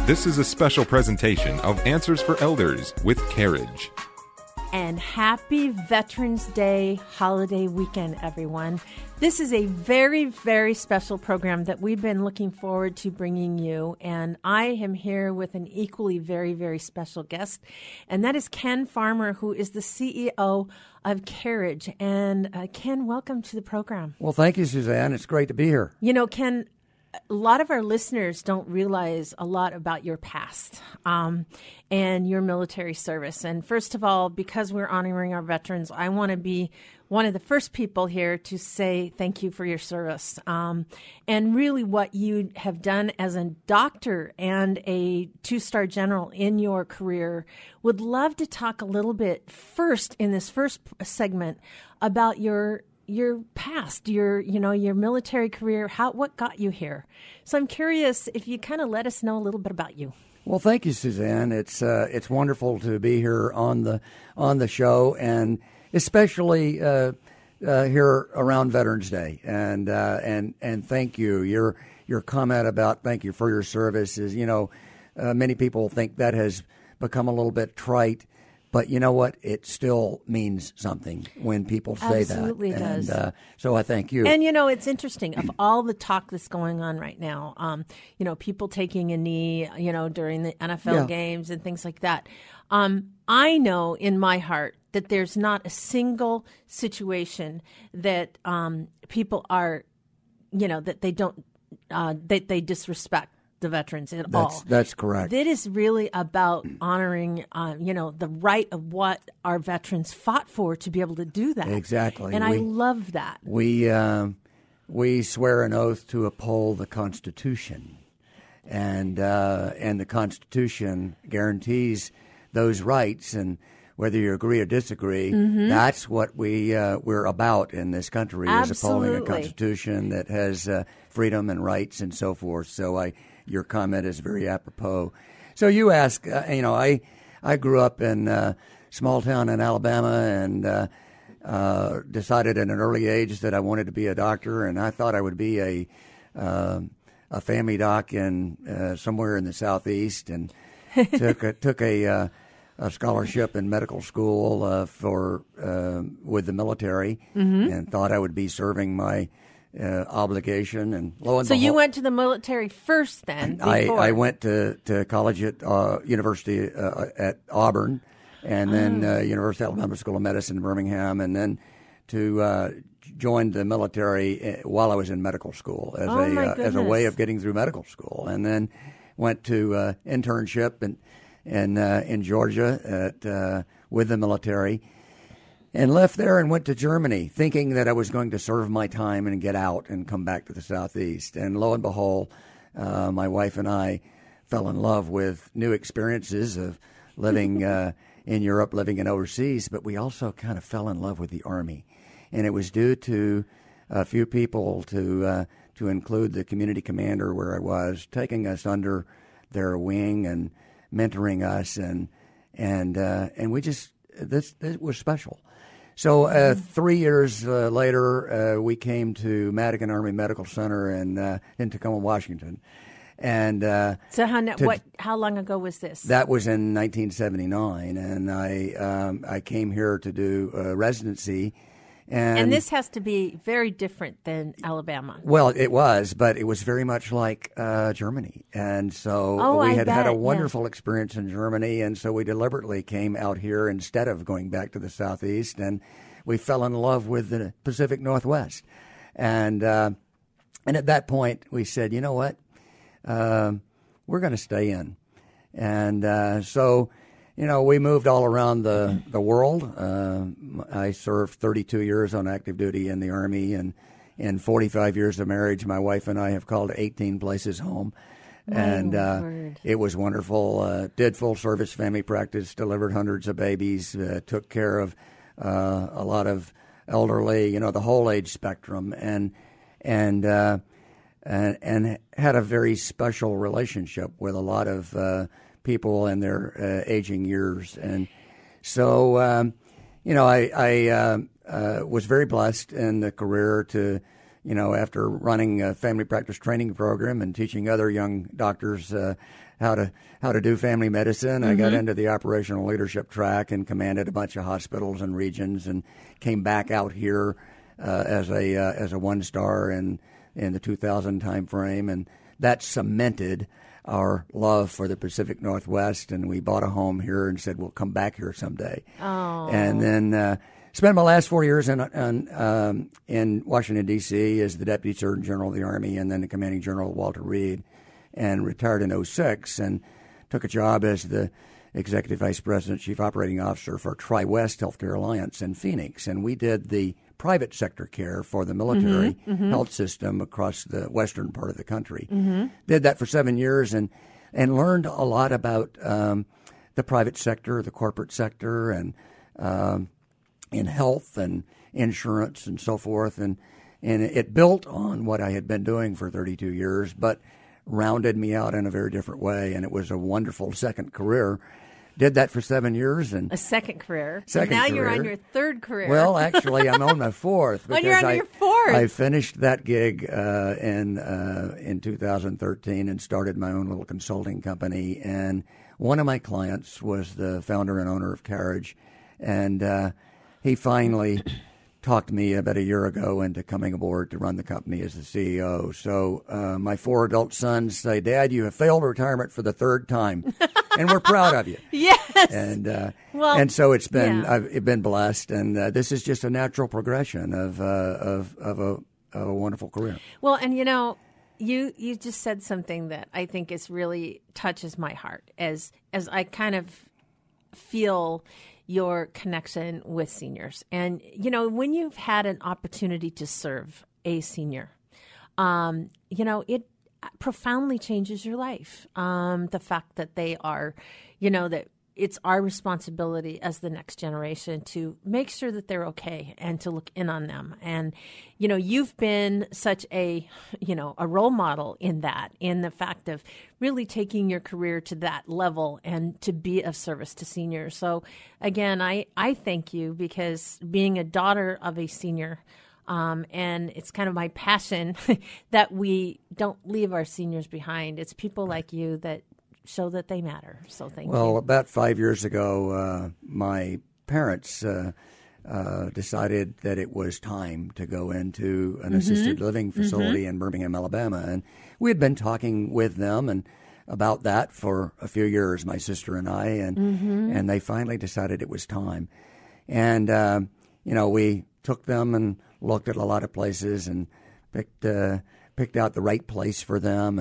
This is a special presentation of Answers for Elders with Carriage. And happy Veterans Day holiday weekend, everyone. This is a very, very special program that we've been looking forward to bringing you. And I am here with an equally very, very special guest. And that is Ken Farmer, who is the CEO of Carriage. And Ken, welcome to the program. Well, thank you, Suzanne. It's great to be here. You know, Ken, a lot of our listeners don't realize a lot about your past and your military service. And first of all, because we're honoring our veterans, I want to be one of the first people here to say thank you for your service and really what you have done as a doctor and a two-star general in your career. Would love to talk a little bit first in this first segment about your past, your military career, what got you here. So I'm curious if you kind of let us know a little bit about you. Well, thank you, Suzanne. It's wonderful to be here on the show, and especially here around Veterans Day. And thank you. Your comment about thank you for your service is, many people think that has become a little bit trite. But you know what? It still means something when people say that. Absolutely does. And so I thank you. And, it's interesting. Of all the talk that's going on right now, people taking a knee, during the NFL games and things like that. I know in my heart that there's not a single situation that people are, that they don't, that they disrespect the veterans at all. That's correct. It is really about honoring, the right of what our veterans fought for to be able to do that. Exactly. And I love that. We swear an oath to uphold the Constitution, and the Constitution guarantees those rights. And whether you agree or disagree, that's what we're about in this country. Absolutely. Is upholding a Constitution that has freedom and rights and so forth. So your comment is very apropos. So you ask, I grew up in a small town in Alabama and decided at an early age that I wanted to be a doctor, and I thought I would be a family doc in somewhere in the Southeast, and took a scholarship in medical school with the military, and thought I would be serving my obligation, and lo and behold. So you went to the military first, then? I went to college at University at Auburn, and then University of Alabama School of Medicine in Birmingham, and then to join the military while I was in medical school as a way of getting through medical school, and then went to internship in Georgia with the military. And left there and went to Germany, thinking that I was going to serve my time and get out and come back to the Southeast. And lo and behold, my wife and I fell in love with new experiences of living in Europe, living in overseas. But we also kind of fell in love with the Army. And it was due to a few people, to include the community commander where I was, taking us under their wing and mentoring us. And we just, this was special. So 3 years later, we came to Madigan Army Medical Center in Tacoma, Washington. And so how long ago was this? That was in 1979, and I came here to do residency. And this has to be very different than Alabama. Well, it was, but it was very much like Germany. And so we had a wonderful experience in Germany, and so we deliberately came out here instead of going back to the Southeast, and we fell in love with the Pacific Northwest. And at that point, we said, you know what, we're going to stay in. And so we moved all around the world. I served 32 years on active duty in the Army, and in 45 years of marriage, my wife and I have called 18 places home. And it was wonderful. Did full service family practice, delivered hundreds of babies, took care of a lot of elderly, the whole age spectrum, and had a very special relationship with a lot of people in their aging years. And so, I was very blessed in the career to after running a family practice training program and teaching other young doctors how to do family medicine, I got into the operational leadership track and commanded a bunch of hospitals and regions, and came back out here as a 1-star in the 2000 time frame, and that cemented our love for the Pacific Northwest, and we bought a home here and said we'll come back here someday. Oh. And then spent my last 4 years in Washington, D.C. as the Deputy Surgeon General of the Army and then the Commanding General Walter Reed, and retired in 2006 and took a job as the Executive Vice President, Chief Operating Officer for Tri-West Healthcare Alliance in Phoenix. And we did the private sector care for the military health system across the western part of the country. Did that for 7 years and learned a lot about the private sector, the corporate sector, and in health and insurance and so forth. And it built on what I had been doing for 32 years, but rounded me out in a very different way. And it was a wonderful second career. Did that for 7 years. And a second career. Second now career. You're on your third career. Well, actually, I'm on my fourth. Oh, you're on your fourth. I finished that gig in 2013 and started my own little consulting company. And one of my clients was the founder and owner of Carriage. And he finally talked me about a year ago into coming aboard to run the company as the CEO. So my 4 adult sons say, "Dad, you have failed retirement for the third time, and we're proud of you." Yes. And so it's been I've been blessed, and this is just a natural progression of a wonderful career. Well, and you just said something that I think is really touches my heart as I kind of feel your connection with seniors. And, when you've had an opportunity to serve a senior, it profoundly changes your life. The fact that they are, that it's our responsibility as the next generation to make sure that they're okay and to look in on them. And, you've been such a role model in the fact of really taking your career to that level and to be of service to seniors. So again, I thank you, because being a daughter of a senior, and it's kind of my passion that we don't leave our seniors behind. It's people like you that show that they matter. So thank you. Well, about 5 years ago, my parents decided that it was time to go into an assisted living facility in Birmingham, Alabama. And we had been talking with them and about that for a few years, my sister and I, and they finally decided it was time. And, we took them and looked at a lot of places and picked out the right place for them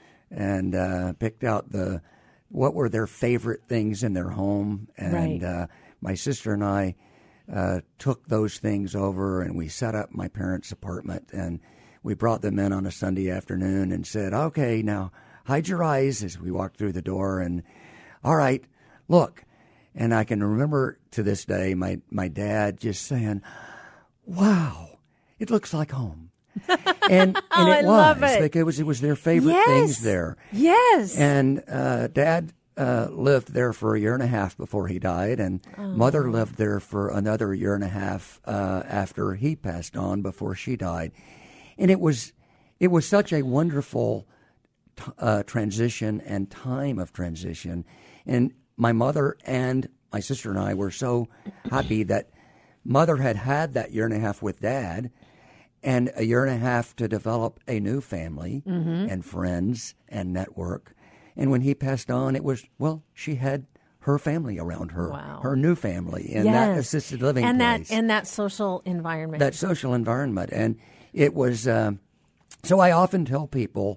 and picked out what were their favorite things in their home. And my sister and I took those things over, and we set up my parents' apartment, and we brought them in on a Sunday afternoon and said, "Okay, now hide your eyes," as we walked through the door, and "All right, look." And I can remember to this day my dad just saying, "Wow, it looks like home." And it was because it was their favorite things there. Yes. And Dad lived there for a year and a half before he died, and Mother lived there for another year and a half after he passed on, before she died. And it was such a wonderful transition and time of transition. And my mother and my sister and I were so happy that Mother had that year and a half with Dad, and a year and a half to develop a new family and friends and network. And when he passed on, it was, she had her family around her, her new family in that assisted living place. And that social environment. That social environment. And it was, so I often tell people,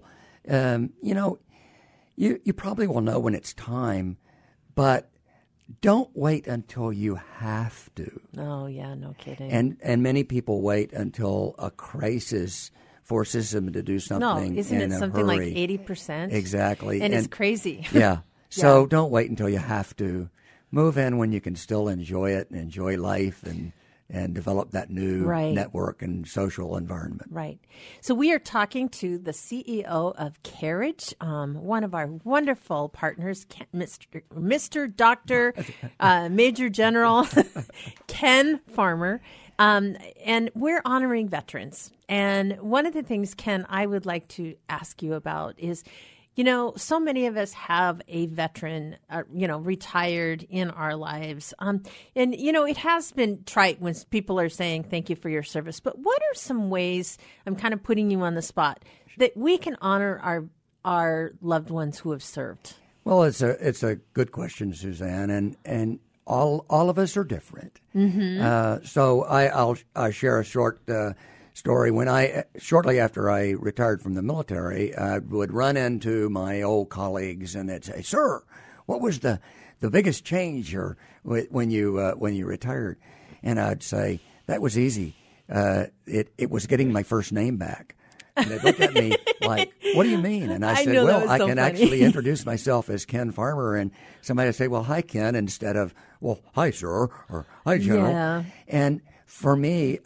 you probably will know when it's time, but don't wait until you have to. Oh, yeah, no kidding. And many people wait until a crisis forces them to do something. No, isn't it something hurry. Like 80%? Exactly. And it's crazy. Yeah. So don't wait until you have to. Move in when you can still enjoy it and enjoy life and develop that new network and social environment. Right. So we are talking to the CEO of Carriage, one of our wonderful partners, Mr. Dr. Major General Ken Farmer. And we're honoring veterans. And one of the things, Ken, I would like to ask you about is, so many of us have a veteran, retired in our lives. It has been trite when people are saying thank you for your service. But what are some ways, I'm kind of putting you on the spot, that we can honor our loved ones who have served? Well, it's a good question, Suzanne, and all of us are different. Mm-hmm. So I'll share a short story. Shortly after I retired from the military, I would run into my old colleagues and they'd say, "Sir, what was the biggest change when you retired?" And I'd say, "That was easy. It was getting my first name back." And they'd look at me like, "What do you mean?" And I said, "Well, I can actually introduce myself as Ken Farmer." And somebody would say, "Well, hi, Ken," instead of, "Well, hi, sir," or "Hi, General." Yeah. And for me,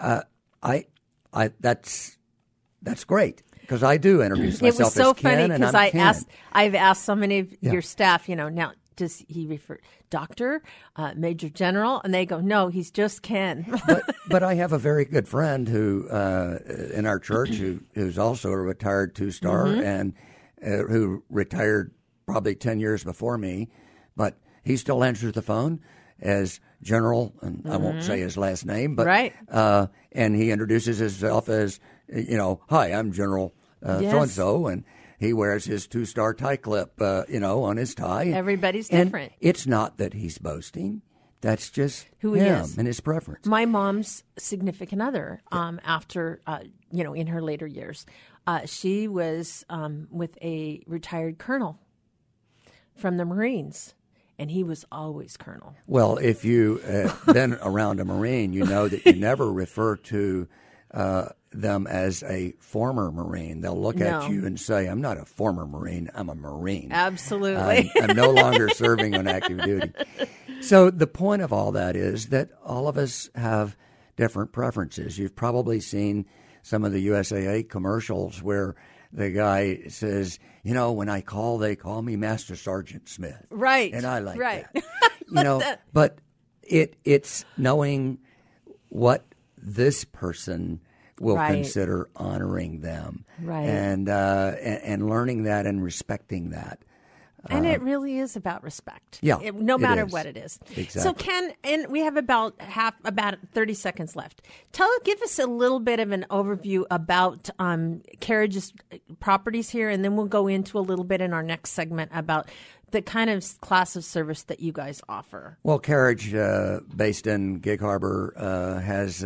that's great because I do introduce myself as Ken. It was so funny because I've asked so many of your staff, now, does he refer Doctor, Major General? And they go, "No, he's just Ken." but I have a very good friend who in our church who's also a retired 2-star and who retired probably 10 years before me, but he still answers the phone as General, and I won't say his last name, but right. And he introduces himself as, "Hi, I'm General so-and-so," and he wears his 2-star tie clip, on his tie. Everybody's different. It's not that he's boasting. That's just who him he is and his preference. My mom's significant other, after, in her later years, she was with a retired colonel from the Marines. And he was always Colonel. Well, if you've been around a Marine, you know that you never refer to them as a former Marine. They'll look at you and say, "I'm not a former Marine, I'm a Marine." Absolutely. I'm no longer serving on active duty. So the point of all that is that all of us have different preferences. You've probably seen some of the USAA commercials where the guy says, "When I call, they call me Master Sergeant Smith." Right. And I like that. that. But it's knowing what this person will consider honoring them. Right. And learning that and respecting that. And it really is about respect. Yeah, no matter what it is. Exactly. So Ken, and we have about 30 seconds left. Give us a little bit of an overview about Carriage's properties here, and then we'll go into a little bit in our next segment about the kind of class of service that you guys offer. Well, Carriage, based in Gig Harbor, has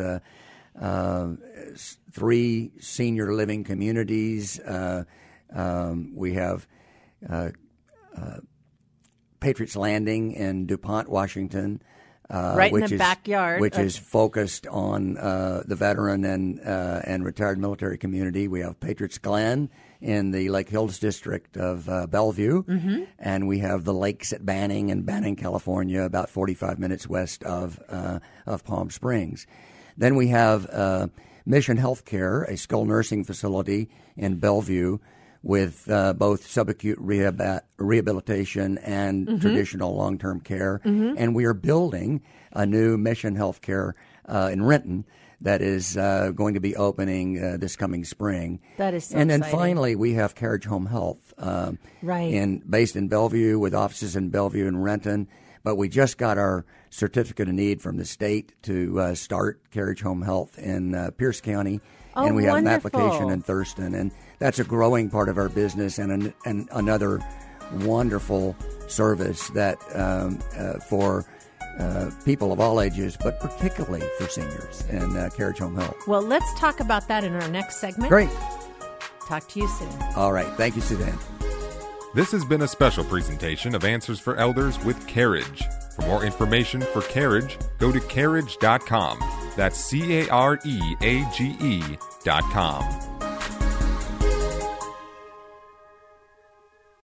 3 senior living communities. We have Patriots Landing in DuPont, Washington, right in the backyard, which is focused on the veteran and retired military community. We have Patriots Glen in the Lake Hills district of Bellevue, and we have the Lakes at Banning in Banning, California, about 45 minutes west of Palm Springs. Then we have Mission Healthcare, a skilled nursing facility in Bellevue, with both subacute rehabilitation and traditional long-term care. And we are building a new Mission Healthcare in Renton that is going to be opening this coming spring. That is so And then exciting. finally, we have Carriage Home Health, based in Bellevue with offices in Bellevue and Renton. But we just got our certificate of need from the state to start Carriage Home Health in Pierce County. Oh, and we have wonderful. an application in Thurston, and that's a growing part of our business and another wonderful service that for people of all ages, but particularly for seniors and Carriage Home Health. Well, let's talk about that in our next segment. Great. Talk to you soon. All right. Thank you, Suzanne. This has been a special presentation of Answers for Elders with Carriage. For more information for Carriage, go to carriage.com. That's CAREAGE.com.